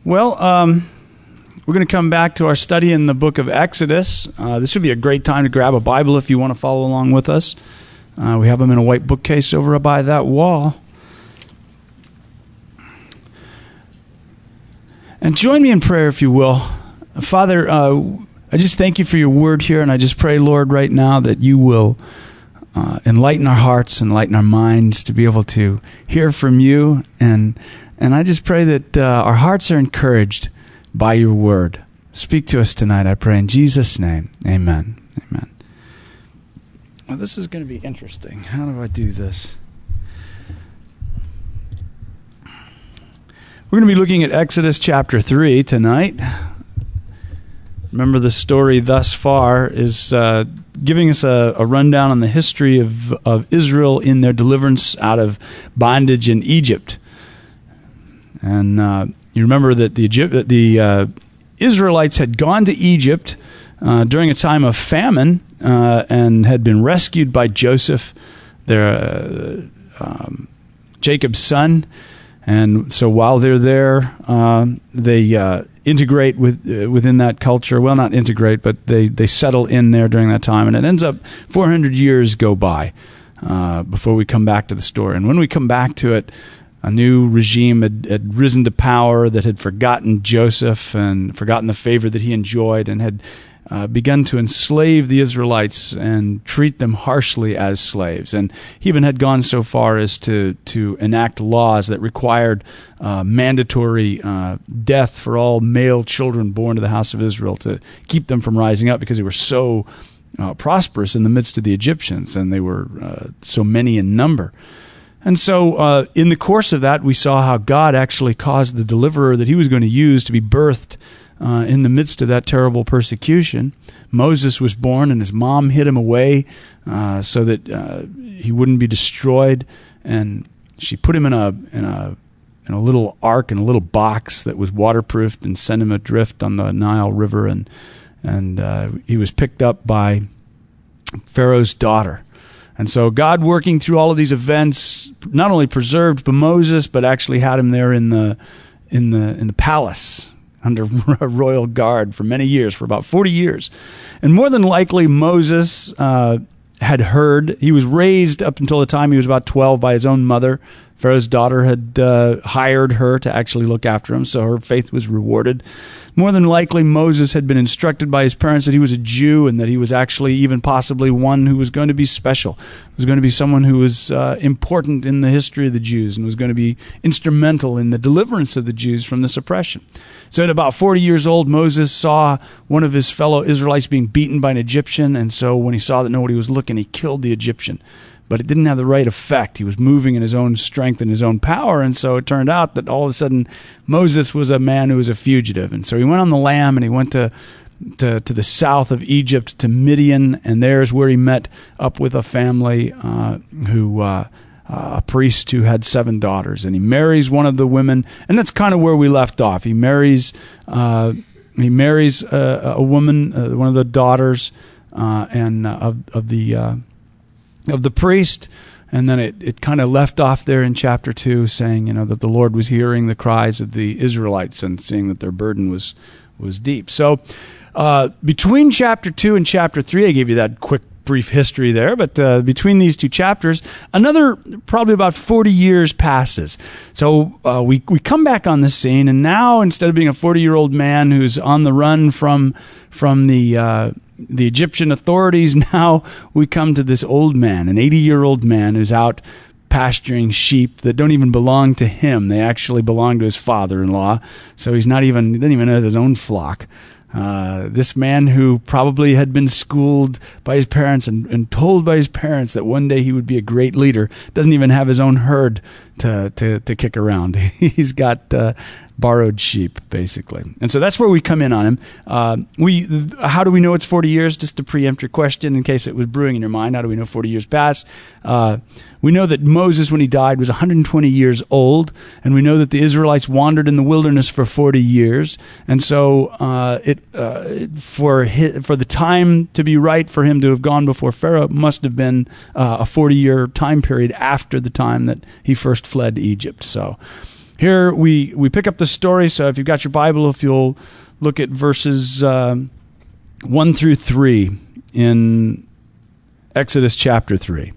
Well, we're going to come back to our study in the book of Exodus. This would be a great time to grab a Bible if you want to follow along with us. We have them in a white bookcase over by that wall. And join me in prayer, if you will. Father, I just thank you for your word here, and I just pray, Lord, right now that you will enlighten our hearts, enlighten our minds to be able to hear from you. And I just pray that our hearts are encouraged by your word. Speak to us tonight, I pray, in Jesus' name. Amen. Amen. Well, this is going to be interesting. How do I do this? We're going to be looking at Exodus chapter 3 tonight. Remember, the story thus far is giving us a rundown on the history of Israel in their deliverance out of bondage in Egypt. And you remember that the Israelites had gone to Egypt during a time of famine and had been rescued by Joseph, their Jacob's son. And so while they're there, they integrate within that culture. Well, not integrate, but they settle in there during that time. And it ends up 400 years go by before we come back to the story. And when we come back to it, a new regime had risen to power that had forgotten Joseph and forgotten the favor that he enjoyed, and had begun to enslave the Israelites and treat them harshly as slaves. And he even had gone so far as to enact laws that required mandatory death for all male children born to the house of Israel to keep them from rising up, because they were so prosperous in the midst of the Egyptians, and they were so many in number. And so in the course of that, we saw how God actually caused the deliverer that he was going to use to be birthed in the midst of that terrible persecution. Moses was born, and his mom hid him away so that he wouldn't be destroyed. And she put him in a little ark, in a little box that was waterproofed, and sent him adrift on the Nile River. And he was picked up by Pharaoh's daughter. And so God, working through all of these events, not only preserved Moses, but actually had him there in the palace under royal guard for many years, for about 40 years. And more than likely, Moses had heard. He was raised up until the time he was about 12 by his own mother. Pharaoh's daughter had hired her to actually look after him, so her faith was rewarded. More than likely, Moses had been instructed by his parents that he was a Jew, and that he was actually even possibly one who was going to be special, was going to be someone who was important in the history of the Jews, and was going to be instrumental in the deliverance of the Jews from this oppression. So at about 40 years old, Moses saw one of his fellow Israelites being beaten by an Egyptian, and so when he saw that nobody was looking, he killed the Egyptian. But it didn't have the right effect. He was moving in his own strength and his own power, and so it turned out that all of a sudden Moses was a man who was a fugitive. And so he went on the lam, and he went to the south of Egypt, to Midian, and there's where he met up with a family a priest who had 7 daughters, and he marries one of the women, and that's kind of where we left off. He marries a woman, one of the daughters, of the priest, and then it kind of left off there in chapter 2, saying, that the Lord was hearing the cries of the Israelites and seeing that their burden was deep. So between chapter 2 and chapter 3, I gave you that quick brief history there, but between these two chapters, another probably about 40 years passes. So we come back on the scene, and now instead of being a 40-year-old man who's on the run from the Egyptian authorities, now we come to this old man, an 80-year-old man who's out pasturing sheep that don't even belong to him. They actually belong to his father-in-law. So he doesn't even know his own flock. This man who probably had been schooled by his parents and told by his parents that one day he would be a great leader, doesn't even have his own herd to kick around. He's got borrowed sheep, basically. And so that's where we come in on him. How do we know it's 40 years? Just to preempt your question, in case it was brewing in your mind, how do we know 40 years passed? We know that Moses, when he died, was 120 years old, and we know that the Israelites wandered in the wilderness for 40 years. And so for the time to be right for him to have gone before Pharaoh must have been a 40-year time period after the time that he first fled Egypt. So Here we pick up the story. So if you've got your Bible, if you'll look at verses 1 through 3 in Exodus chapter 3.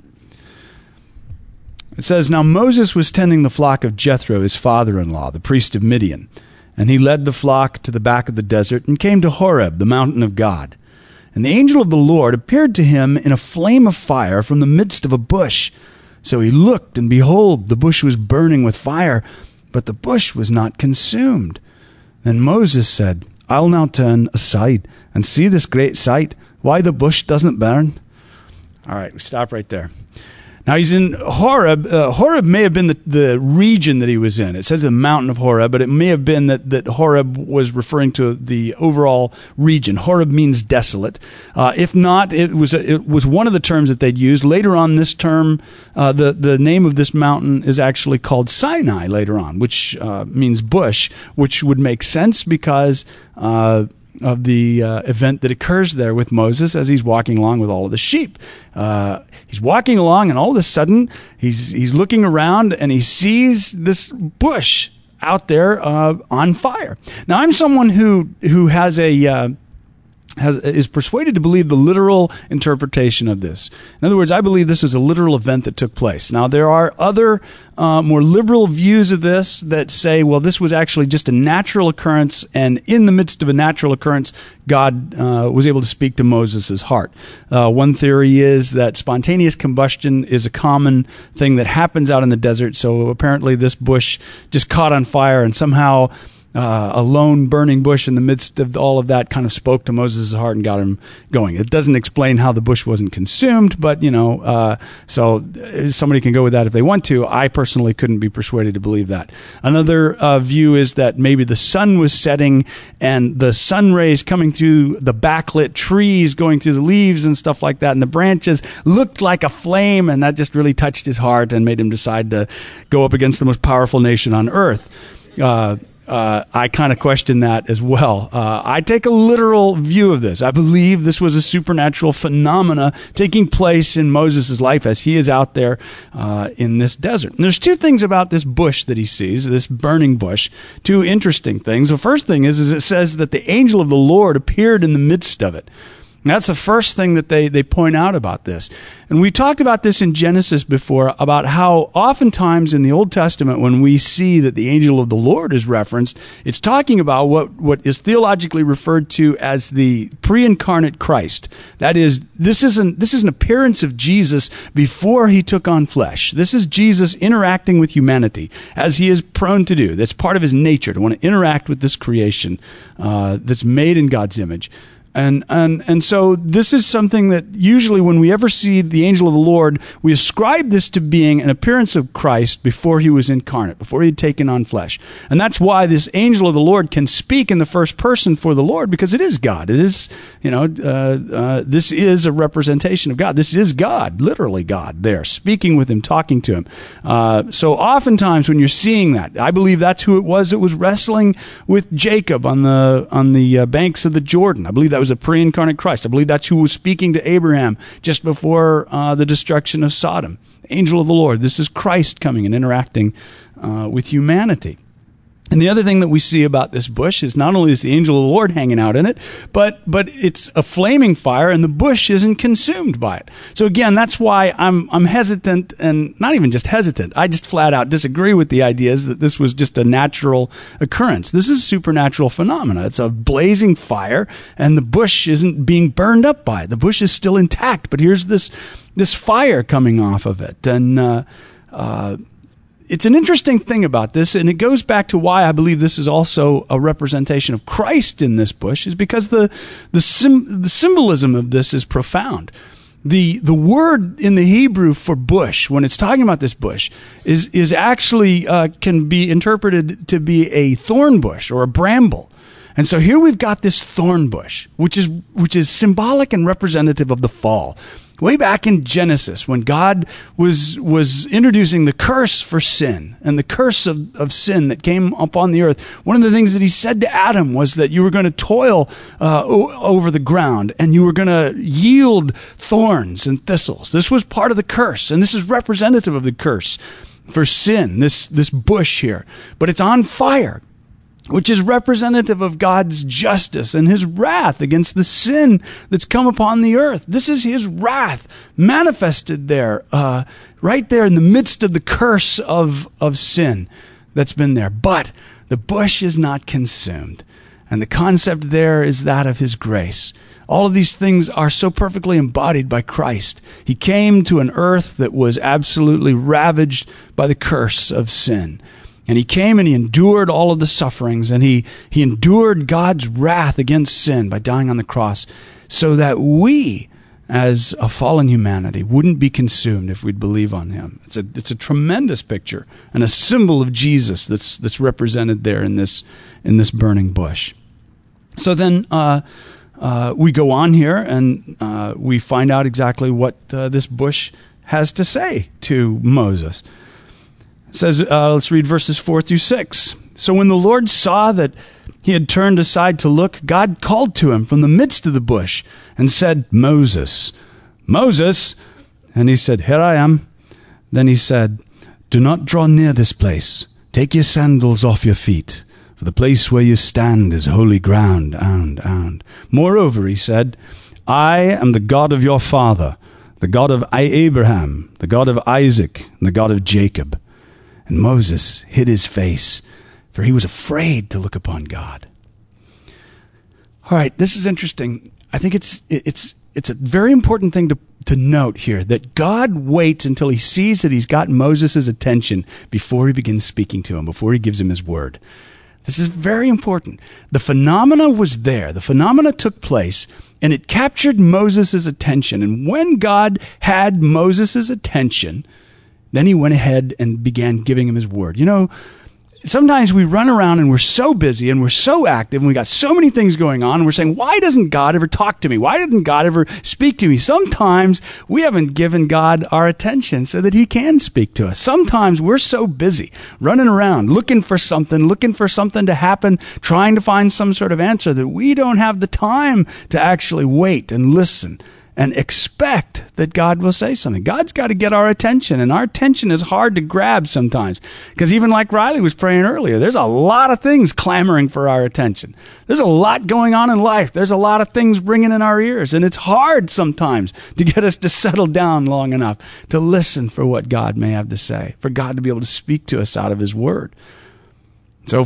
It says, "Now Moses was tending the flock of Jethro, his father-in-law, the priest of Midian. And he led the flock to the back of the desert and came to Horeb, the mountain of God. And the angel of the Lord appeared to him in a flame of fire from the midst of a bush. So he looked, and behold, the bush was burning with fire, but the bush was not consumed. Then Moses said, I'll now turn aside and see this great sight, why the bush doesn't burn." All right, we stop right there. Now he's in Horeb. Horeb may have been the region that he was in. It says the mountain of Horeb, but it may have been that Horeb was referring to the overall region. Horeb means desolate. If not, it was one of the terms that they'd used. Later on, this term, the name of this mountain is actually called Sinai later on, which means bush, which would make sense because of the event that occurs there with Moses as he's walking along with all of the sheep. He's walking along, and all of a sudden, he's looking around, and he sees this bush out there on fire. Now, I'm someone who has is persuaded to believe the literal interpretation of this. In other words, I believe this is a literal event that took place. Now, there are other more liberal views of this that say, well, this was actually just a natural occurrence, and in the midst of a natural occurrence, God was able to speak to Moses' heart. One theory is that spontaneous combustion is a common thing that happens out in the desert, so apparently this bush just caught on fire, and somehow a lone burning bush in the midst of all of that kind of spoke to Moses' heart and got him going. It doesn't explain how the bush wasn't consumed, but, so somebody can go with that if they want to. I personally couldn't be persuaded to believe that. Another view is that maybe the sun was setting and the sun rays coming through the backlit trees, going through the leaves and stuff like that, and the branches looked like a flame, and that just really touched his heart and made him decide to go up against the most powerful nation on earth. I kind of question that as well. I take a literal view of this. I believe this was a supernatural phenomena taking place in Moses' life as he is out there in this desert. And there's two things about this bush that he sees, this burning bush, two interesting things. The first thing is it says that the angel of the Lord appeared in the midst of it. And that's the first thing that they point out about this. And we talked about this in Genesis before, about how oftentimes in the Old Testament when we see that the angel of the Lord is referenced, it's talking about what is theologically referred to as the pre-incarnate Christ. That is, this is an appearance of Jesus before he took on flesh. This is Jesus interacting with humanity, as he is prone to do. That's part of his nature, to want to interact with this creation that's made in God's image. And so this is something that usually when we ever see the angel of the Lord, we ascribe this to being an appearance of Christ before he was incarnate, before he had taken on flesh. And that's why this angel of the Lord can speak in the first person for the Lord, because it is God. It is, this is a representation of God. This is God, literally God there, speaking with him, talking to him. So oftentimes when you're seeing that, I believe that's who it was that was wrestling with Jacob on the banks of the Jordan. I believe that was a pre-incarnate Christ. I believe that's who was speaking to Abraham just before the destruction of Sodom. Angel of the Lord. This is Christ coming and interacting with humanity. And the other thing that we see about this bush is not only is the angel of the Lord hanging out in it, but it's a flaming fire, and the bush isn't consumed by it. So again, that's why I'm hesitant, and not even just hesitant. I just flat out disagree with the ideas that this was just a natural occurrence. This is supernatural phenomena. It's a blazing fire, and the bush isn't being burned up by it. The bush is still intact, but here's this fire coming off of it, and it's an interesting thing about this, and it goes back to why I believe this is also a representation of Christ in this bush, is because the symbolism of this is profound. The word in the Hebrew for bush, when it's talking about this bush, is actually can be interpreted to be a thorn bush or a bramble. And so here we've got this thorn bush, which is symbolic and representative of the fall. Way back in Genesis, when God was introducing the curse for sin and the curse of sin that came upon the earth, one of the things that he said to Adam was that you were going to toil over the ground and you were going to yield thorns and thistles. This was part of the curse, and this is representative of the curse. for sin, this bush here. But it's on fire, which is representative of God's justice and his wrath against the sin that's come upon the earth. This is his wrath manifested there, right there in the midst of the curse of sin that's been there. But the bush is not consumed. And the concept there is that of his grace. All of these things are so perfectly embodied by Christ. He came to an earth that was absolutely ravaged by the curse of sin. And he came and he endured all of the sufferings, and he endured God's wrath against sin by dying on the cross, so that we, as a fallen humanity, wouldn't be consumed if we'd believe on him. It's a tremendous picture and a symbol of Jesus that's represented there in this burning bush. So then we go on here and we find out exactly what this bush has to say to Moses. It says, let's read verses 4 through 6. So when the Lord saw that he had turned aside to look, God called to him from the midst of the bush and said, Moses, Moses. And he said, Here I am. Then he said, Do not draw near this place. Take your sandals off your feet, for the place where you stand is holy ground. And moreover, he said, I am the God of your father, the God of Abraham, the God of Isaac, and the God of Jacob. And Moses hid his face, for he was afraid to look upon God. All right, this is interesting. I think it's a very important thing to note here, that God waits until he sees that he's got Moses' attention before he begins speaking to him, before he gives him his word. This is very important. The phenomena was there. The phenomena took place, and it captured Moses' attention. And when God had Moses' attention, then he went ahead and began giving him his word. You know, sometimes we run around and we're so busy and we're so active and we got so many things going on, and we're saying, why doesn't God ever talk to me? Why didn't God ever speak to me? Sometimes we haven't given God our attention so that he can speak to us. Sometimes we're so busy running around looking for something to happen, trying to find some sort of answer, that we don't have the time to actually wait and listen and expect that God will say something. God's got to get our attention, and our attention is hard to grab sometimes. Because even like Riley was praying earlier, there's a lot of things clamoring for our attention. There's a lot going on in life. There's a lot of things ringing in our ears, and it's hard sometimes to get us to settle down long enough to listen for what God may have to say, for God to be able to speak to us out of his word. So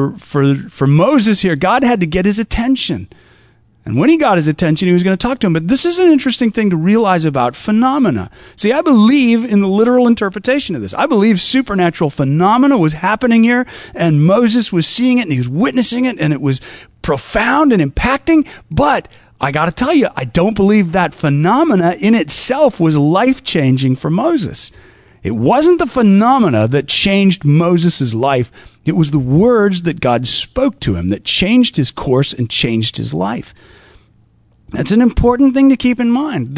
for Moses here, God had to get his attention. And when he got his attention, he was going to talk to him. But this is an interesting thing to realize about phenomena. See, I believe in the literal interpretation of this. I believe supernatural phenomena was happening here, and Moses was seeing it, and he was witnessing it, and it was profound and impacting. But I got to tell you, I don't believe that phenomena in itself was life-changing for Moses. It wasn't the phenomena that changed Moses' life. It was the words that God spoke to him that changed his course and changed his life. That's an important thing to keep in mind.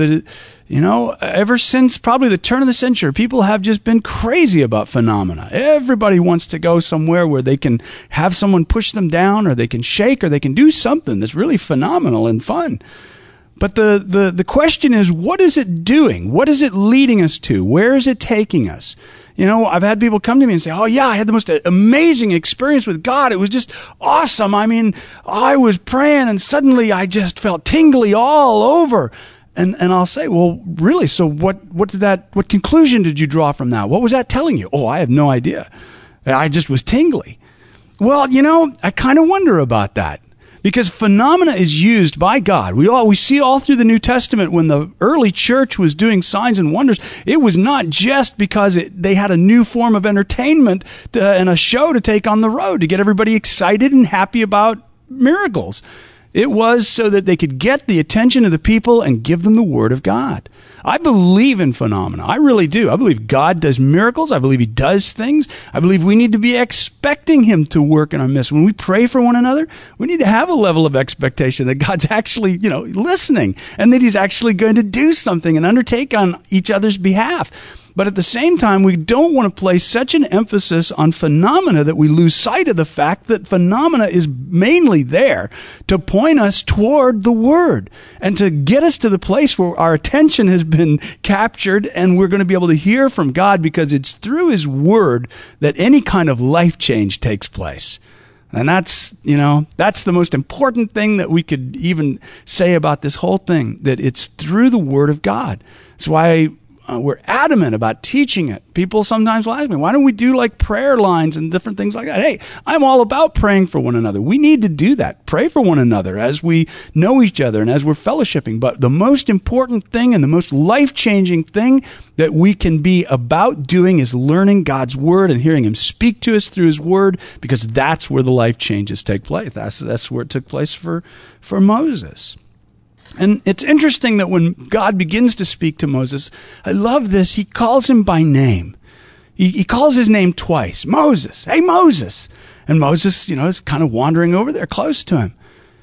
Ever since probably the turn of the century, people have just been crazy about phenomena. Everybody wants to go somewhere where they can have someone push them down, or they can shake, or they can do something that's really phenomenal and fun. But the question is, what is it doing? What is it leading us to? Where is it taking us? You know, I've had people come to me and say, oh yeah, I had the most amazing experience with God. It was just awesome. I mean, I was praying and suddenly I just felt tingly all over. And I'll say, well, really? So what conclusion did you draw from that? What was that telling you? Oh, I have no idea. I just was tingly. Well, I kind of wonder about that. Because phenomena is used by God. We see all through the New Testament when the early church was doing signs and wonders, it was not just because they had a new form of entertainment and a show to take on the road to get everybody excited and happy about miracles. It was so that they could get the attention of the people and give them the word of God. I believe in phenomena. I really do. I believe God does miracles. I believe he does things. I believe we need to be expecting him to work in our midst. When we pray for one another, we need to have a level of expectation that God's actually, listening, and that he's actually going to do something and undertake on each other's behalf. But at the same time, we don't want to place such an emphasis on phenomena that we lose sight of the fact that phenomena is mainly there to point us toward the Word and to get us to the place where our attention has been captured and we're going to be able to hear from God, because it's through His Word that any kind of life change takes place. And that's the most important thing that we could even say about this whole thing, that it's through the Word of God. That's why we're adamant about teaching it. People sometimes will ask me, why don't we do like prayer lines and different things like that? Hey, I'm all about praying for one another. We need to do that. Pray for one another as we know each other and as we're fellowshipping. But the most important thing and the most life-changing thing that we can be about doing is learning God's Word and hearing Him speak to us through His Word, because that's where the life changes take place. That's where it took place for Moses. And it's interesting that when God begins to speak to Moses, I love this, He calls him by name. He calls his name twice. Moses, hey Moses. And Moses, is kind of wandering over there close to him.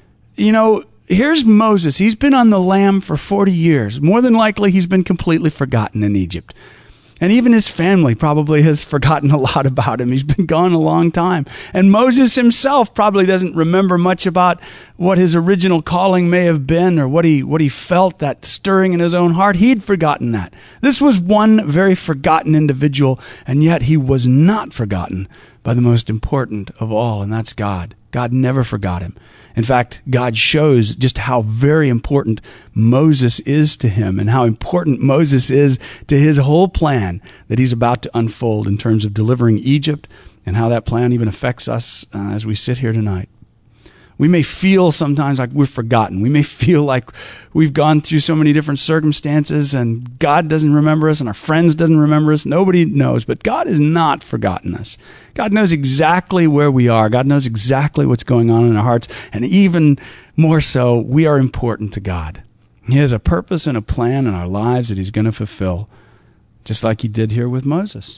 Here's Moses. He's been on the lam for 40 years. More than likely, he's been completely forgotten in Egypt. And even his family probably has forgotten a lot about him. He's been gone a long time. And Moses himself probably doesn't remember much about what his original calling may have been, or what he felt, that stirring in his own heart. He'd forgotten that. This was one very forgotten individual, and yet he was not forgotten by the most important of all, and that's God. God never forgot him. In fact, God shows just how very important Moses is to him, and how important Moses is to his whole plan that he's about to unfold in terms of delivering Egypt, and how that plan even affects us as we sit here tonight. We may feel sometimes like we're forgotten. We may feel like we've gone through so many different circumstances and God doesn't remember us and our friends doesn't remember us. Nobody knows, but God has not forgotten us. God knows exactly where we are. God knows exactly what's going on in our hearts. And even more so, we are important to God. He has a purpose and a plan in our lives that He's going to fulfill, just like He did here with Moses.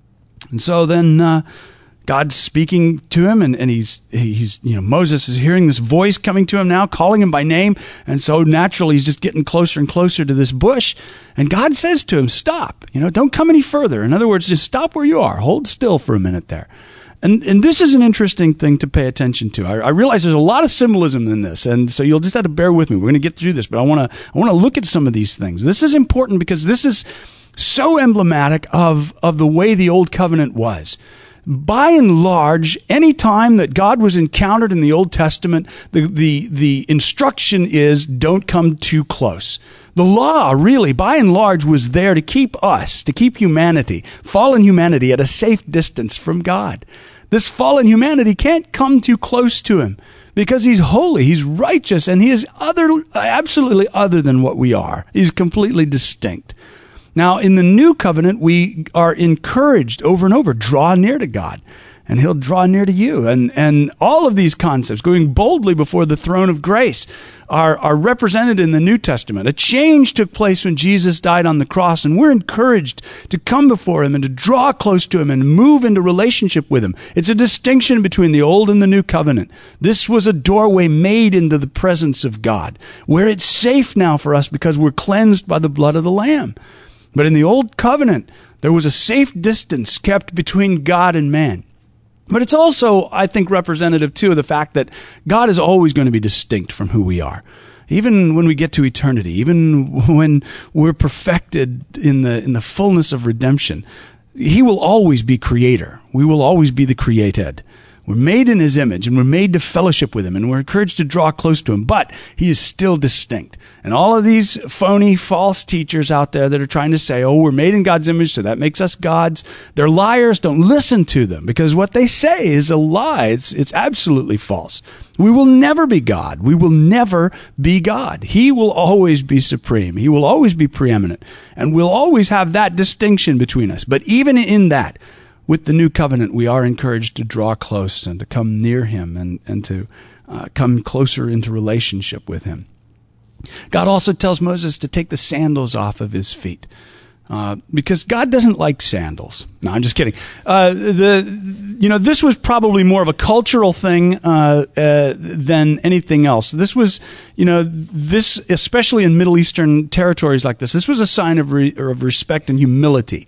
And so then God's speaking to him, and he's Moses is hearing this voice coming to him now, calling him by name, and so naturally he's just getting closer and closer to this bush, and God says to him, stop, don't come any further. In other words, just stop where you are, hold still for a minute there. And this is an interesting thing to pay attention to. I realize there's a lot of symbolism in this, and so you'll just have to bear with me. We're going to get through this, but I want to look at some of these things. This is important because this is so emblematic of the way the Old Covenant was. By and large, any time that God was encountered in the Old Testament, the instruction is don't come too close. The law really, by and large, was there to keep humanity, fallen humanity, at a safe distance from God. This fallen humanity can't come too close to Him because He's holy, He's righteous, and He is absolutely other than what we are. He's completely distinct. Now, in the new covenant, we are encouraged over and over, draw near to God, and He'll draw near to you. And all of these concepts, going boldly before the throne of grace, are represented in the New Testament. A change took place when Jesus died on the cross, and we're encouraged to come before Him and to draw close to Him and move into relationship with Him. It's a distinction between the old and the new covenant. This was a doorway made into the presence of God, where it's safe now for us because we're cleansed by the blood of the Lamb. But in the Old Covenant, there was a safe distance kept between God and man. But it's also, I think, representative, too, of the fact that God is always going to be distinct from who we are. Even when we get to eternity, even when we're perfected in the fullness of redemption, He will always be creator. We will always be the created. We're made in His image, and we're made to fellowship with Him, and we're encouraged to draw close to Him, but He is still distinct. And all of these phony, false teachers out there that are trying to say, we're made in God's image, so that makes us gods, they're liars. Don't listen to them, because what they say is a lie. It's absolutely false. We will never be God. We will never be God. He will always be supreme. He will always be preeminent, and we'll always have that distinction between us. But even in that, with the new covenant, we are encouraged to draw close and to come near Him and to come closer into relationship with Him. God also tells Moses to take the sandals off of his feet. because God doesn't like sandals. No, I'm just kidding. This was probably more of a cultural thing than anything else. This was, this, especially in Middle Eastern territories like this was a sign of respect and humility.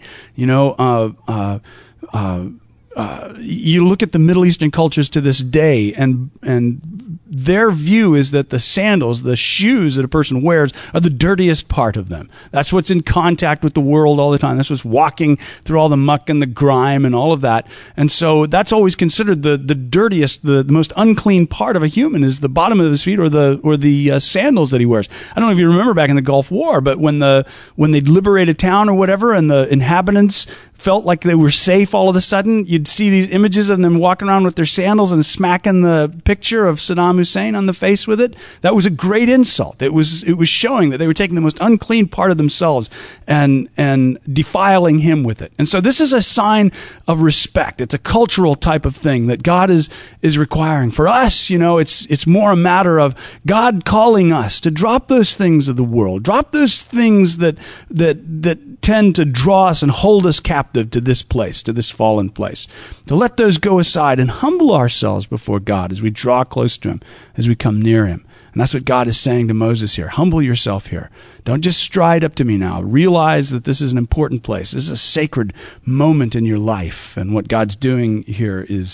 You look at the Middle Eastern cultures to this day, and their view is that the sandals, the shoes that a person wears, are the dirtiest part of them. That's what's in contact with the world all the time. That's what's walking through all the muck and the grime and all of that. And so that's always considered the dirtiest, the most unclean part of a human is the bottom of his feet or the sandals that he wears. I don't know if you remember back in the Gulf War, but when they'd liberate a town or whatever, and the inhabitants felt like they were safe all of a sudden, you'd see these images of them walking around with their sandals and smacking the picture of Saddam Hussein on the face with it. That was a great insult. It was showing that they were taking the most unclean part of themselves and defiling him with it. And so this is a sign of respect. It's a cultural type of thing that God is requiring. For us, it's more a matter of God calling us to drop those things of the world, drop those things that tend to draw us and hold us captive to this place, to this fallen place, to let those go aside and humble ourselves before God as we draw close to him, as we come near him. And that's what God is saying to Moses here. Humble yourself here. Don't just stride up to me now. Realize that this is an important place. This is a sacred moment in your life. And what God's doing here is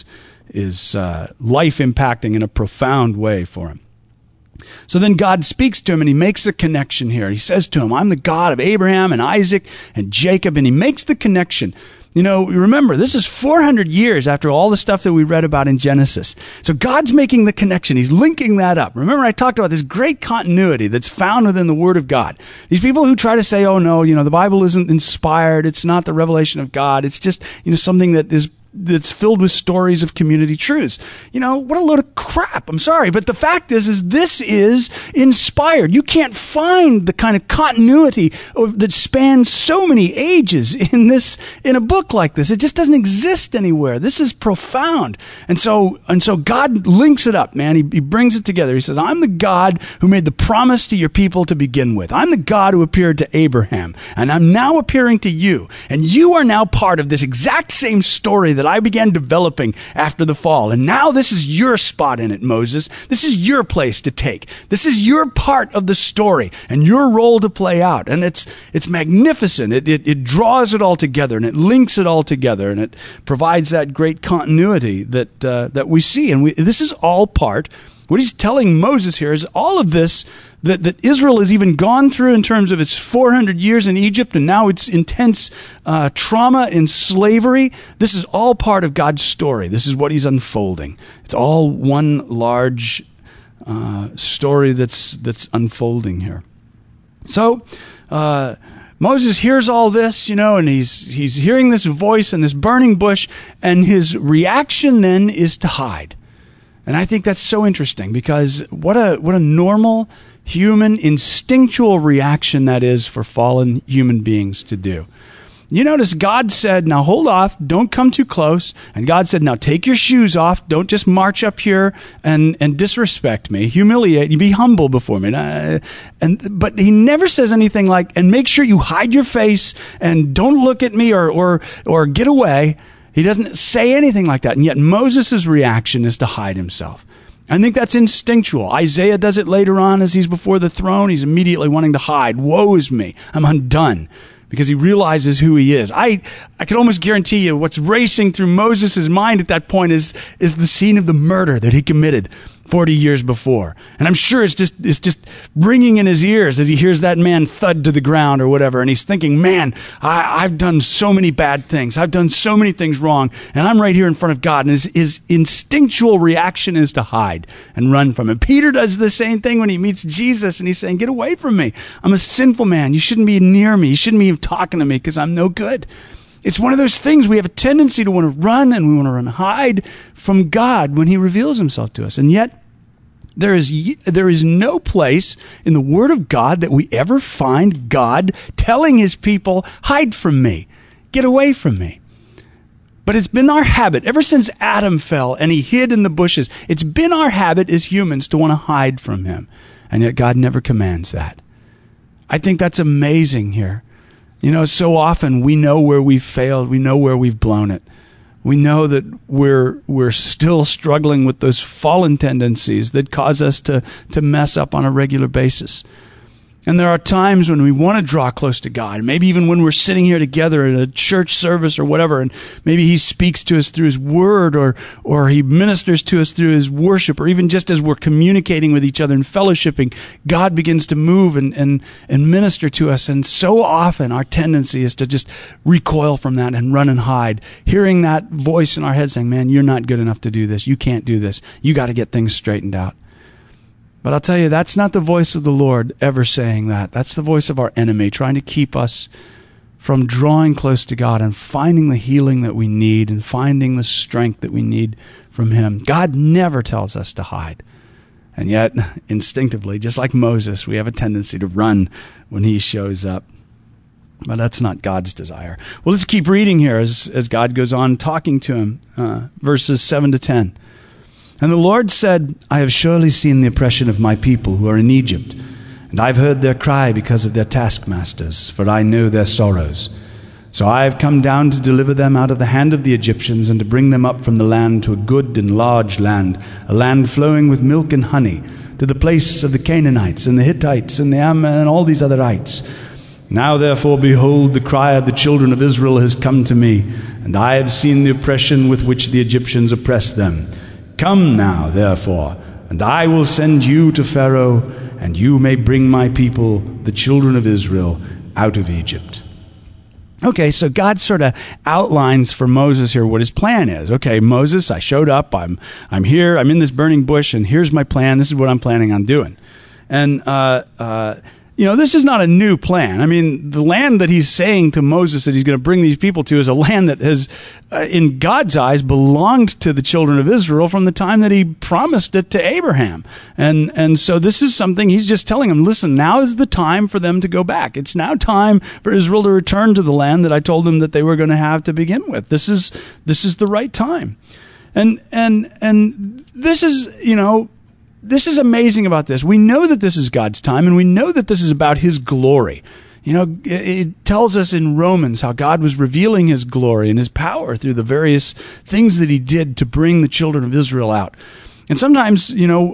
life impacting in a profound way for him. So then God speaks to him and he makes a connection here. He says to him, I'm the God of Abraham and Isaac and Jacob. And he makes the connection. Remember, this is 400 years after all the stuff that we read about in Genesis. So God's making the connection. He's linking that up. Remember, I talked about this great continuity that's found within the Word of God. These people who try to say, oh no, the Bible isn't inspired. It's not the revelation of God. It's just, something that's filled with stories of community truths. What a load of crap. I'm sorry. But the fact is this is inspired. You can't find the kind of continuity that spans so many ages in a book like this. It just doesn't exist anywhere. This is profound. And so God links it up, man. He brings it together. He says, I'm the God who made the promise to your people to begin with. I'm the God who appeared to Abraham, and I'm now appearing to you. And you are now part of this exact same story that I began developing after the fall. And now this is your spot in it, Moses. This is your place to take. This is your part of the story and your role to play out. And it's magnificent. It draws it all together and it links it all together and it provides that great continuity that we see. And this is all part. What he's telling Moses here is all of this that Israel has even gone through in terms of its 400 years in Egypt and now its intense trauma in slavery. This is all part of God's story. This is what he's unfolding. It's all one large story that's unfolding here. So Moses hears all this, and he's hearing this voice in this burning bush, and his reaction then is to hide. And I think that's so interesting because what a normal human instinctual reaction that is for fallen human beings to do. You notice God said, now hold off, don't come too close. And God said, now take your shoes off, don't just march up here and disrespect me, humiliate me, be humble before me. But he never says anything like, and make sure you hide your face and don't look at me or get away. He doesn't say anything like that. And yet Moses' reaction is to hide himself. I think that's instinctual. Isaiah does it later on as he's before the throne. He's immediately wanting to hide. Woe is me. I'm undone. Because he realizes who he is. I can almost guarantee you what's racing through Moses' mind at that point is the scene of the murder that he committed 40 years before. And I'm sure it's just ringing in his ears as he hears that man thud to the ground or whatever. And he's thinking, man, I've done so many bad things. I've done so many things wrong. And I'm right here in front of God. And his instinctual reaction is to hide and run from him. Peter does the same thing when he meets Jesus. And he's saying, get away from me. I'm a sinful man. You shouldn't be near me. You shouldn't be talking to me because I'm no good. It's one of those things we have a tendency to want to run and we want to run hide from God when he reveals himself to us. And yet there is no place in the Word of God that we ever find God telling his people, hide from me, get away from me. But it's been our habit ever since Adam fell and he hid in the bushes. It's been our habit as humans to want to hide from him. And yet God never commands that. I think that's amazing here. So often we know where we've failed. We know where we've blown it. We know that we're still struggling with those fallen tendencies that cause us to mess up on a regular basis. And there are times when we want to draw close to God, maybe even when we're sitting here together in a church service or whatever, and maybe he speaks to us through his word, or he ministers to us through his worship, or even just as we're communicating with each other and fellowshipping, God begins to move and minister to us. And so often our tendency is to just recoil from that and run and hide, hearing that voice in our head saying, man, you're not good enough to do this. You can't do this. You got to get things straightened out. But I'll tell you, that's not the voice of the Lord ever saying that. That's the voice of our enemy, trying to keep us from drawing close to God and finding the healing that we need and finding the strength that we need from him. God never tells us to hide. And yet, instinctively, just like Moses, we have a tendency to run when he shows up. But that's not God's desire. Well, let's keep reading here as God goes on talking to him, verses 7 to 10. And the Lord said, I have surely seen the oppression of my people who are in Egypt, and I've heard their cry because of their taskmasters, for I know their sorrows. So I have come down to deliver them out of the hand of the Egyptians, and to bring them up from the land to a good and large land, a land flowing with milk and honey, to the place of the Canaanites and the Hittites and the Ammonites and all these otherites. Now therefore, behold, the cry of the children of Israel has come to me, and I have seen the oppression with which the Egyptians oppress them. Come now, therefore, and I will send you to Pharaoh, and you may bring my people, the children of Israel, out of Egypt. Okay, so God sort of outlines for Moses here what his plan is. Okay, Moses, I showed up. I'm here. I'm in this burning bush, and here's my plan. This is what I'm planning on doing. And this is not a new plan. I mean, the land that he's saying to Moses that he's going to bring these people to is a land that has, in God's eyes, belonged to the children of Israel from the time that he promised it to Abraham. And so this is something he's just telling them, listen, now is the time for them to go back. It's now time for Israel to return to the land that I told them that they were going to have to begin with. This is the right time. And this is, this is amazing about this. We know that this is God's time, and we know that this is about his glory. It tells us in Romans how God was revealing his glory and his power through the various things that he did to bring the children of Israel out. And sometimes,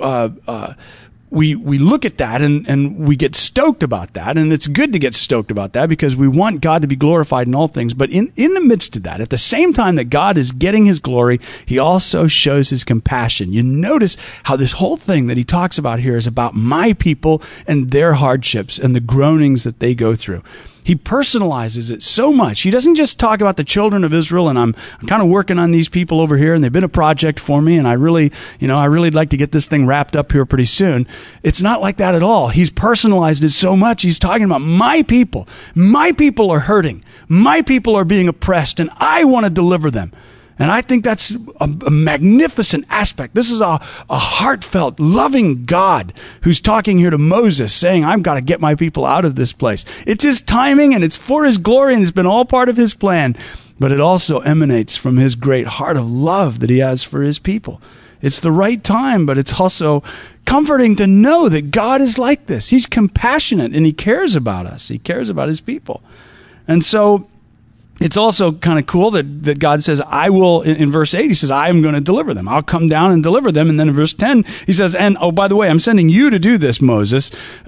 we look at that and we get stoked about that, and it's good to get stoked about that because we want God to be glorified in all things. But in the midst of that, at the same time that God is getting his glory, he also shows his compassion. You notice how this whole thing that he talks about here is about my people and their hardships and the groanings that they go through. He personalizes it so much. He doesn't just talk about the children of Israel, and I'm kind of working on these people over here, and they've been a project for me, and I really like to get this thing wrapped up here pretty soon. It's not like that at all. He's personalized it so much. He's talking about my people. My people are hurting. My people are being oppressed, and I want to deliver them. And I think that's a magnificent aspect. This is a heartfelt, loving God who's talking here to Moses, saying, I've got to get my people out of this place. It's his timing, and it's for his glory, and it's been all part of his plan. But it also emanates from his great heart of love that he has for his people. It's the right time, but it's also comforting to know that God is like this. He's compassionate, and he cares about us. He cares about his people. And so it's also kind of cool that God says, I will, in verse 8, he says, I am going to deliver them. I'll come down and deliver them. And then in verse 10, he says, and oh, by the way, I'm sending you to do this, Moses.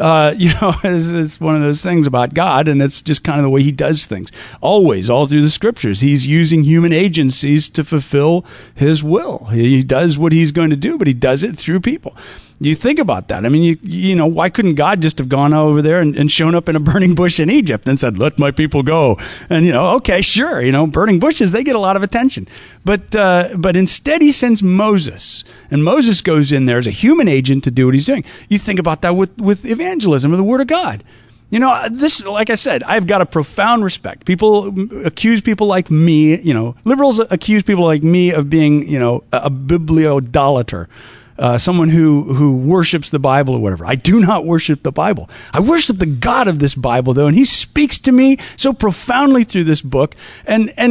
It's one of those things about God, and it's just kind of the way he does things. Always, all through the scriptures, he's using human agencies to fulfill his will. He does what he's going to do, but he does it through people. You think about that. I mean, why couldn't God just have gone over there and shown up in a burning bush in Egypt and said, let my people go? And, okay, sure, burning bushes, they get a lot of attention. But instead he sends Moses, and Moses goes in there as a human agent to do what he's doing. You think about that with evangelism or the Word of God. This, like I said, I've got a profound respect. People accuse people like me, liberals accuse people like me of being, a bibliodolater. Someone who worships the Bible or whatever. I do not worship the Bible. I worship the God of this Bible, though, and he speaks to me so profoundly through this book. And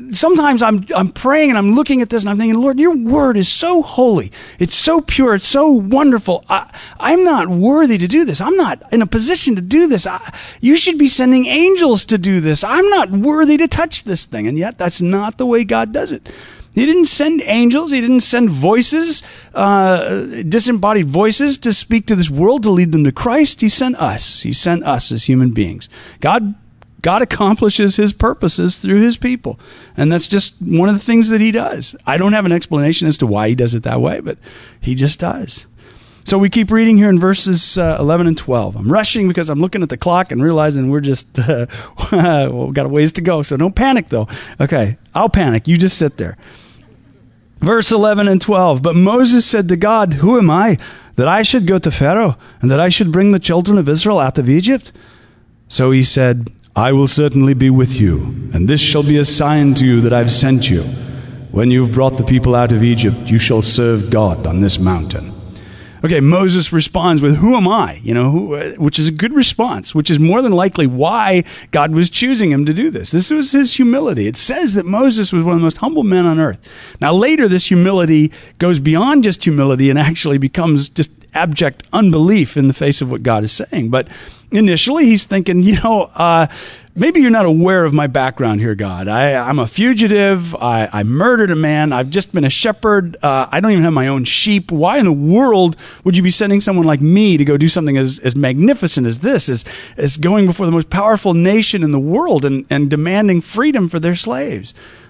sometimes I'm praying and I'm looking at this and I'm thinking, Lord, your word is so holy. It's so pure. It's so wonderful. I'm not worthy to do this. I'm not in a position to do this. You should be sending angels to do this. I'm not worthy to touch this thing. And yet that's not the way God does it. He didn't send angels. He didn't send voices, disembodied voices to speak to this world to lead them to Christ. He sent us. He sent us as human beings. God accomplishes his purposes through his people. And that's just one of the things that he does. I don't have an explanation as to why he does it that way, but he just does. So we keep reading here in verses 11 and 12. I'm rushing because I'm looking at the clock and realizing we're just, we've got a ways to go. So don't panic though. Okay, I'll panic. You just sit there. Verse 11 and 12. But Moses said to God, who am I that I should go to Pharaoh and that I should bring the children of Israel out of Egypt? So he said, I will certainly be with you, and this shall be a sign to you that I've sent you. When you've brought the people out of Egypt, you shall serve God on this mountain. Okay, Moses responds with, who am I? Which is a good response, which is more than likely why God was choosing him to do this. This was his humility. It says that Moses was one of the most humble men on earth. Now later, this humility goes beyond just humility and actually becomes just abject unbelief in the face of what God is saying. But initially, he's thinking, maybe you're not aware of my background here, God. I'm a fugitive. I murdered a man. I've just been a shepherd. I don't even have my own sheep. Why in the world would you be sending someone like me to go do something as magnificent as this, as going before the most powerful nation in the world and demanding freedom for their slaves?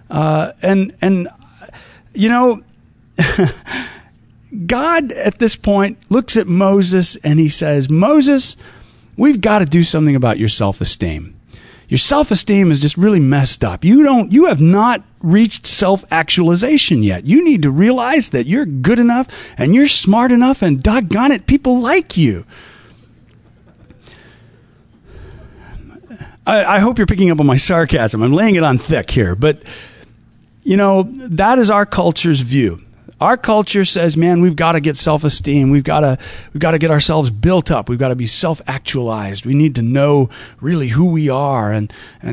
God at this point looks at Moses and he says, Moses, we've got to do something about your self-esteem. Your self-esteem is just really messed up. You have not reached self-actualization yet. You need to realize that you're good enough and you're smart enough and doggone it, people like you. I hope you're picking up on my sarcasm. I'm laying it on thick here, but that is our culture's view. Our culture says, man, we've got to get self-esteem. We've got to get ourselves built up. We've got to be self-actualized. We need to know really who we are. And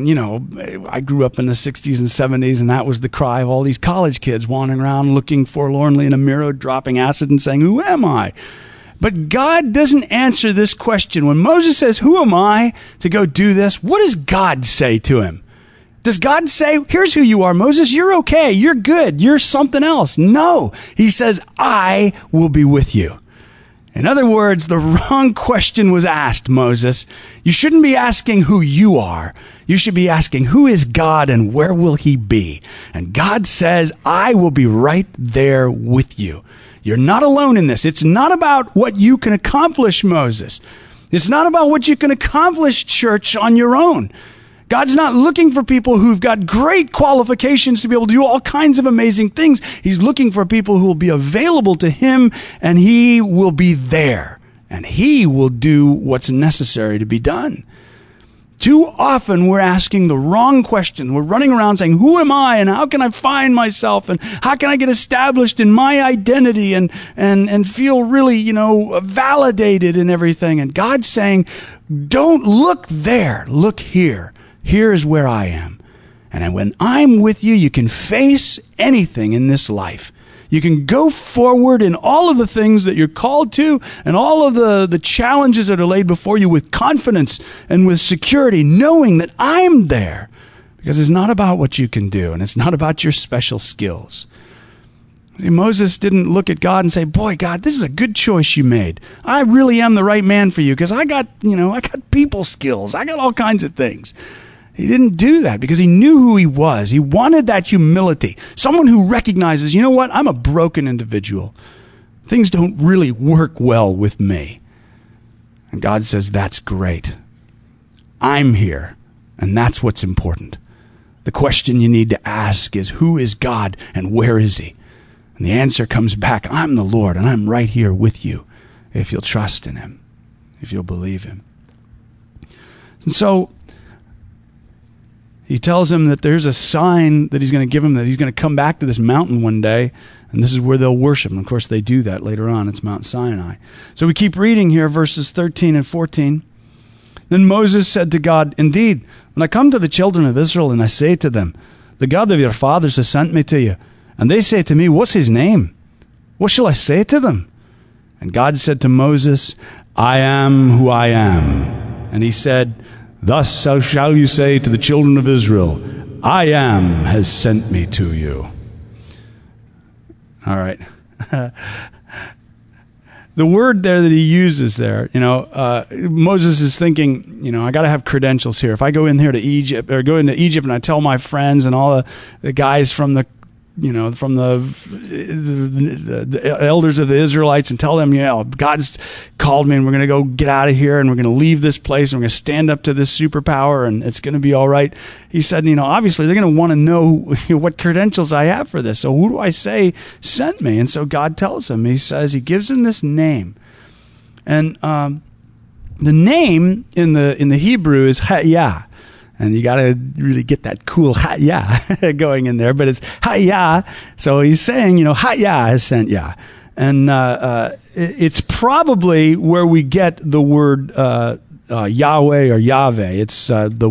I grew up in the 60s and 70s, and that was the cry of all these college kids wandering around looking forlornly in a mirror, dropping acid and saying, who am I? But God doesn't answer this question. When Moses says, who am I to go do this? What does God say to him? Does God say, here's who you are, Moses, you're okay, you're good, you're something else? No. He says, I will be with you. In other words, the wrong question was asked, Moses. You shouldn't be asking who you are. You should be asking, who is God and where will he be? And God says, I will be right there with you. You're not alone in this. It's not about what you can accomplish, Moses. It's not about what you can accomplish, church, on your own. God's not looking for people who've got great qualifications to be able to do all kinds of amazing things. He's looking for people who will be available to him, and he will be there, and he will do what's necessary to be done. Too often we're asking the wrong question. We're running around saying, who am I, and how can I find myself, and how can I get established in my identity and feel really, validated and everything. And God's saying, don't look there, look here. Here is where I am. And when I'm with you, you can face anything in this life. You can go forward in all of the things that you're called to and all of the challenges that are laid before you with confidence and with security, knowing that I'm there. Because it's not about what you can do, and it's not about your special skills. See, Moses didn't look at God and say, boy, God, this is a good choice you made. I really am the right man for you because I got people skills. I got all kinds of things. He didn't do that because he knew who he was. He wanted that humility. Someone who recognizes, you know what? I'm a broken individual. Things don't really work well with me. And God says, that's great. I'm here. And that's what's important. The question you need to ask is, who is God and where is he? And the answer comes back, I'm the Lord and I'm right here with you if you'll trust in him, if you'll believe him. And so he tells him that there's a sign that he's going to give him, that he's going to come back to this mountain one day, and this is where they'll worship. And of course, they do that later on. It's Mount Sinai. So we keep reading here, verses 13 and 14. Then Moses said to God, indeed, when I come to the children of Israel and I say to them, The God of your fathers has sent me to you. And they say to me, what's his name? What shall I say to them? And God said to Moses, I am who I am. And he said, thus so shall you say to the children of Israel, I am has sent me to you. All right. The word there that he uses there, Moses is thinking, I got to have credentials here. If I go in here to Egypt, or go into Egypt and I tell my friends and all the guys from the elders of the Israelites and tell them, God's called me and we're going to go get out of here and we're going to leave this place and we're going to stand up to this superpower and it's going to be all right. He said, obviously they're going to want to know what credentials I have for this. So who do I say sent me? And so God tells him, he gives him this name. And the name in the Hebrew is Ha-Yah. And you got to really get that cool Ha-Yah going in there. But it's Ha-Yah. So he's saying, Ha-Yah has sent Yah. And it's probably where we get the word Yahweh or Yahweh. It's the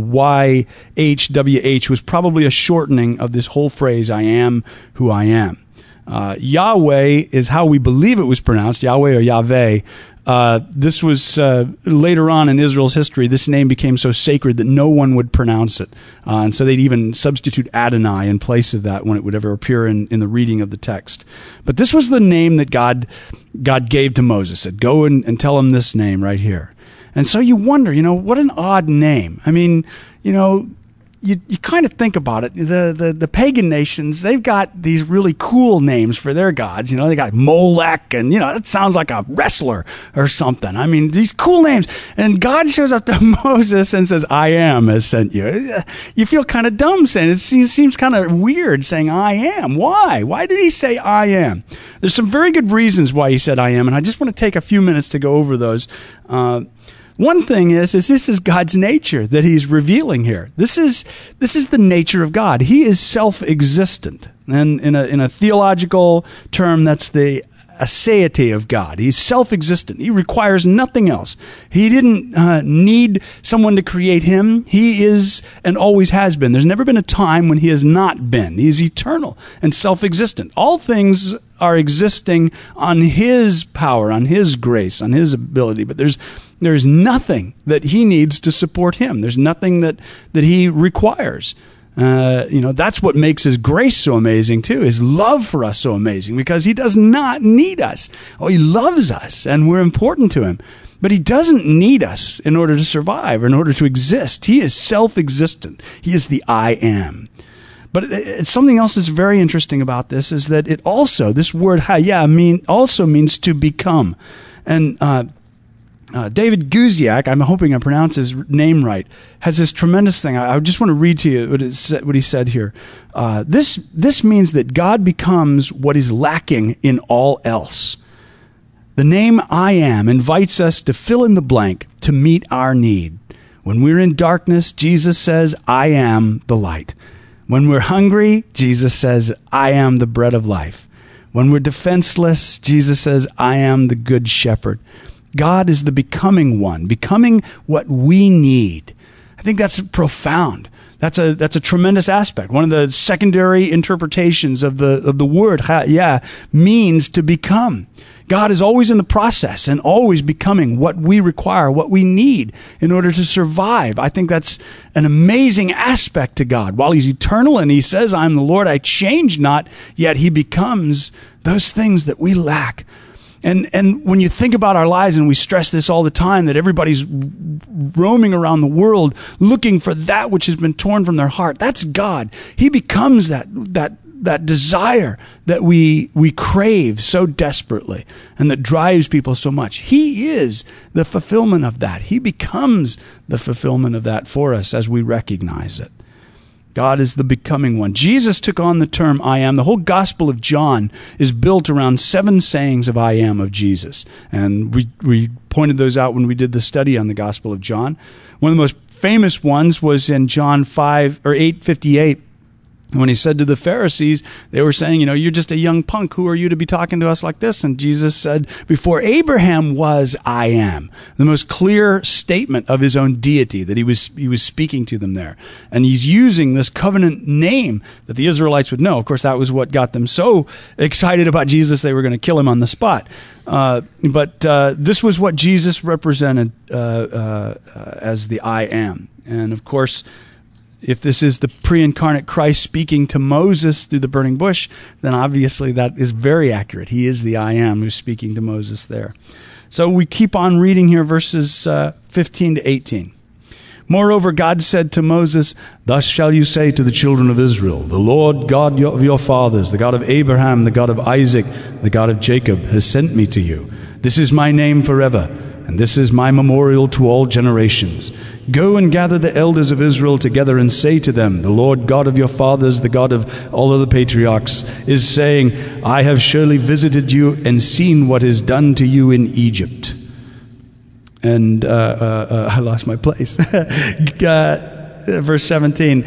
YHWH was probably a shortening of this whole phrase, I am who I am. Yahweh is how we believe it was pronounced, Yahweh or Yahweh. This was later on in Israel's history, this name became so sacred that no one would pronounce it. And so they'd even substitute Adonai in place of that when it would ever appear in the reading of the text. But this was the name that God gave to Moses. Said, go and tell him this name right here. And so you wonder, what an odd name. I mean, you kind of think about it. The pagan nations, they've got these really cool names for their gods. They got Molech, and that sounds like a wrestler or something. I mean, these cool names. And God shows up to Moses and says, I am has sent you. You feel kind of dumb saying it. Seems kind of weird saying I am. Why? Why did he say I am? There's some very good reasons why he said I am, and I just want to take a few minutes to go over those. One thing is this is God's nature that he's revealing here. This is the nature of God. He is self-existent. And in a theological term, that's the aseity of God. He's self-existent. He requires nothing else. He didn't need someone to create him. He is and always has been. There's never been a time when he has not been. He's eternal and self-existent. All things are existing on his power, on his grace, on his ability. But there's nothing that he needs to support him. There's nothing that he requires. That's what makes his grace so amazing too, his love for us so amazing, because he does not need us. Oh, he loves us and we're important to him, but he doesn't need us in order to survive or in order to exist. He is self-existent. He is the I am. But it's something else that's very interesting about this is that it also, this word Ha-Yah also means to become. And David Guziak, I'm hoping I pronounce his name right, has this tremendous thing. I just want to read to you what he said here. This means that God becomes what is lacking in all else. The name I am invites us to fill in the blank to meet our need. When we're in darkness, Jesus says, I am the light. When we're hungry, Jesus says, I am the bread of life. When we're defenseless, Jesus says, I am the good shepherd. God is the becoming one, becoming what we need. I think that's profound. That's a tremendous aspect. One of the secondary interpretations of the word Ha-Yah means to become. God is always in the process and always becoming what we require, what we need in order to survive. I think that's an amazing aspect to God. While he's eternal and he says, I'm the Lord, I change not, yet he becomes those things that we lack. And when you think about our lives, and we stress this all the time, that everybody's roaming around the world looking for that which has been torn from their heart, that's God. He becomes that desire that we crave so desperately and that drives people so much. He is the fulfillment of that. He becomes the fulfillment of that for us as we recognize it. God is the becoming one. Jesus took on the term I am. The whole Gospel of John is built around 7 sayings of I am of Jesus. And we pointed those out when we did the study on the Gospel of John. One of the most famous ones was in John 8:58. When he said to the Pharisees, they were saying, you're just a young punk. Who are you to be talking to us like this? And Jesus said, before Abraham was, I am. The most clear statement of his own deity, that he was speaking to them there. And he's using this covenant name that the Israelites would know. Of course, that was what got them so excited about Jesus, they were going to kill him on the spot. But this was what Jesus represented as the I am. And of course, if this is the pre-incarnate Christ speaking to Moses through the burning bush, then obviously that is very accurate. He is the I am who's speaking to Moses there. So we keep on reading here, verses 15 to 18. Moreover, God said to Moses, thus shall you say to the children of Israel, the Lord God of your fathers, the God of Abraham, the God of Isaac, the God of Jacob, has sent me to you. This is my name forever, and this is my memorial to all generations. Go and gather the elders of Israel together and say to them, the Lord God of your fathers, the God of all of the patriarchs, is saying, I have surely visited you and seen what is done to you in Egypt. And I lost my place. Verse 17.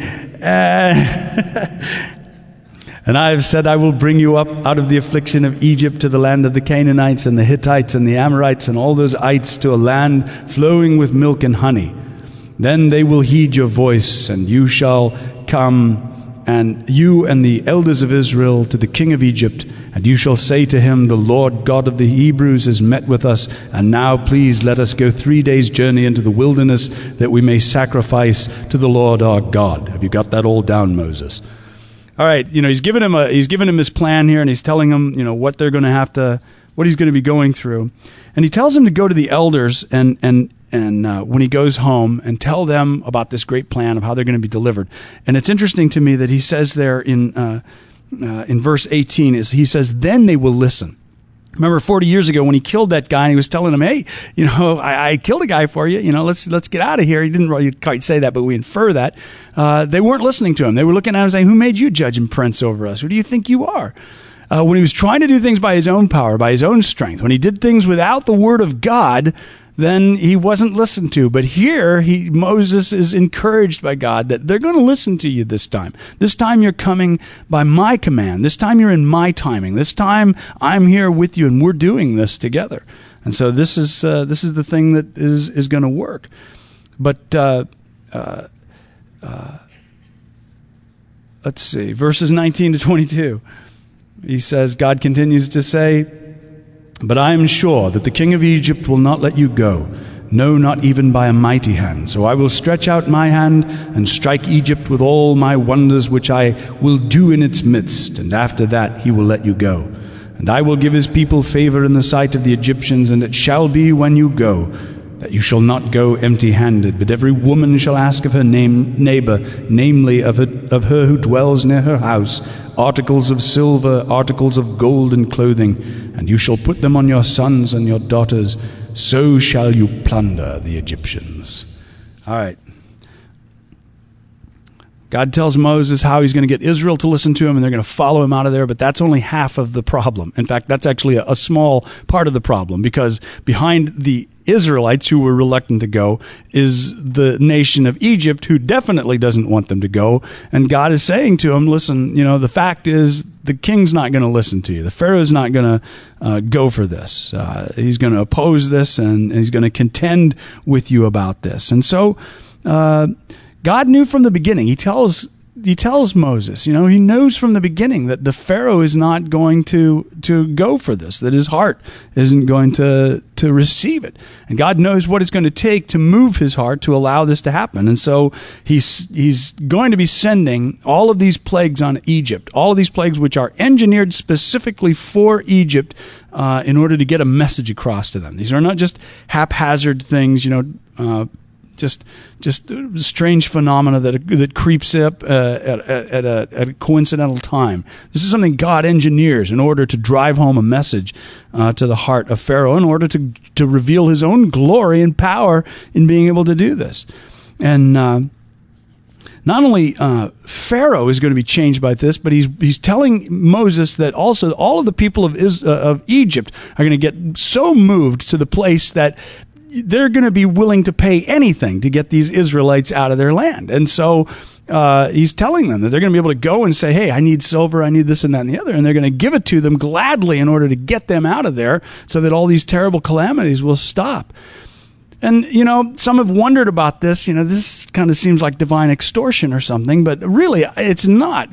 And I have said, I will bring you up out of the affliction of Egypt to the land of the Canaanites and the Hittites and the Amorites and all those ites, to a land flowing with milk and honey. Then they will heed your voice, and you shall come, and you and the elders of Israel, to the king of Egypt, and you shall say to him, the Lord God of the Hebrews has met with us, and now please let us go 3 days' journey into the wilderness, that we may sacrifice to the Lord our God. Have you got that all down, Moses? All right, he's given him his plan here, and he's telling him, what they're going to what he's going to be going through, and he tells him to go to the elders and when he goes home, and tell them about this great plan of how they're going to be delivered. And it's interesting to me that he says there in verse 18 he says, then they will listen. Remember 40 years ago when he killed that guy, and he was telling him, hey, I killed a guy for you. Let's get out of here. He didn't really quite say that, but we infer that. They weren't listening to him. They were looking at him saying, who made you judge and prince over us? Who do you think you are? When he was trying to do things by his own power, by his own strength, when he did things without the word of God, then he wasn't listened to. But here, Moses is encouraged by God that they're going to listen to you this time. This time you're coming by my command. This time you're in my timing. This time I'm here with you, and we're doing this together. And so this is the thing that is going to work. But let's see, verses 19 to 22. He says, God continues to say, but I am sure that the king of Egypt will not let you go, no, not even by a mighty hand. So I will stretch out my hand and strike Egypt with all my wonders, which I will do in its midst, and after that he will let you go. And I will give his people favor in the sight of the Egyptians, and it shall be when you go, that you shall not go empty-handed, but every woman shall ask of her neighbor, namely of her who dwells near her house, articles of silver, articles of gold and clothing, and you shall put them on your sons and your daughters. So shall you plunder the Egyptians. All right. God tells Moses how he's going to get Israel to listen to him, and they're going to follow him out of there, but that's only half of the problem. In fact, that's actually a small part of the problem, because behind the Israelites who were reluctant to go is the nation of Egypt, who definitely doesn't want them to go. And God is saying to them, listen, the fact is the king's not going to listen to you. The Pharaoh's not going to go for this. He's going to oppose this, and he's going to contend with you about this. And so God knew from the beginning. He tells Moses, he knows from the beginning that the Pharaoh is not going to go for this, that his heart isn't going to receive it. And God knows what it's going to take to move his heart to allow this to happen. And so he's going to be sending all of these plagues on Egypt, all of these plagues which are engineered specifically for Egypt in order to get a message across to them. These are not just haphazard things, just strange phenomena that creeps up at a coincidental time. This is something God engineers in order to drive home a message to the heart of Pharaoh, in order to reveal his own glory and power in being able to do this. And not only Pharaoh is going to be changed by this, but he's telling Moses that also all of the people of Egypt are going to get so moved to the place that they're going to be willing to pay anything to get these Israelites out of their land. And so he's telling them that they're going to be able to go and say, hey, I need silver, I need this and that and the other, and they're going to give it to them gladly in order to get them out of there so that all these terrible calamities will stop. And, some have wondered about this. This kind of seems like divine extortion or something, but really it's not.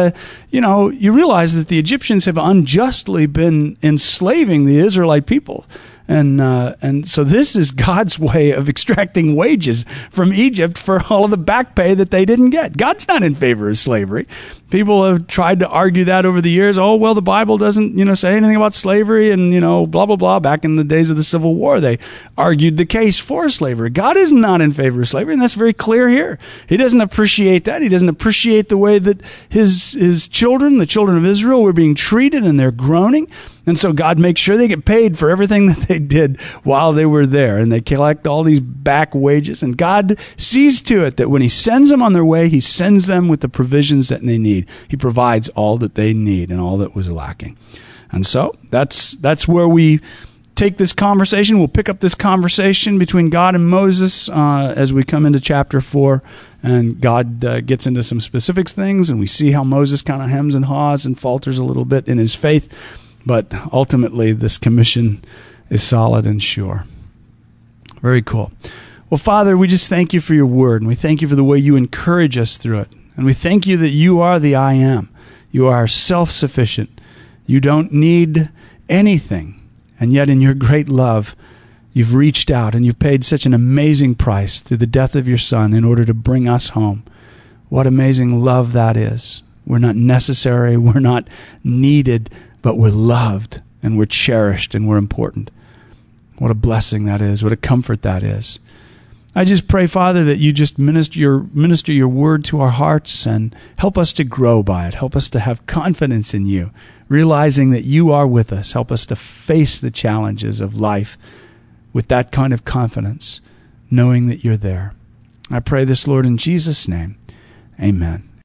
You realize that the Egyptians have unjustly been enslaving the Israelite people. And so this is God's way of extracting wages from Egypt for all of the back pay that they didn't get. God's not in favor of slavery. People have tried to argue that over the years. Oh, well, the Bible doesn't, say anything about slavery and, blah, blah, blah. Back in the days of the Civil War, they argued the case for slavery. God is not in favor of slavery, and that's very clear here. He doesn't appreciate that. He doesn't appreciate the way that his children, the children of Israel, were being treated, and they're groaning. And so God makes sure they get paid for everything that they did while they were there. And they collect all these back wages. And God sees to it that when he sends them on their way, he sends them with the provisions that they need. He provides all that they need and all that was lacking. And so that's where we take this conversation. We'll pick up this conversation between God and Moses as we come into chapter 4. And God gets into some specific things. And we see how Moses kind of hems and haws and falters a little bit in his faith. But ultimately, this commission is solid and sure. Very cool. Well, Father, we just thank you for your word, and we thank you for the way you encourage us through it. And we thank you that you are the I am. You are self-sufficient. You don't need anything. And yet in your great love, you've reached out and you've paid such an amazing price through the death of your Son in order to bring us home. What amazing love that is. We're not necessary. We're not needed. But we're loved, and we're cherished, and we're important. What a blessing that is. What a comfort that is. I just pray, Father, that you just minister your word to our hearts and help us to grow by it. Help us to have confidence in you, realizing that you are with us. Help us to face the challenges of life with that kind of confidence, knowing that you're there. I pray this, Lord, in Jesus' name. Amen.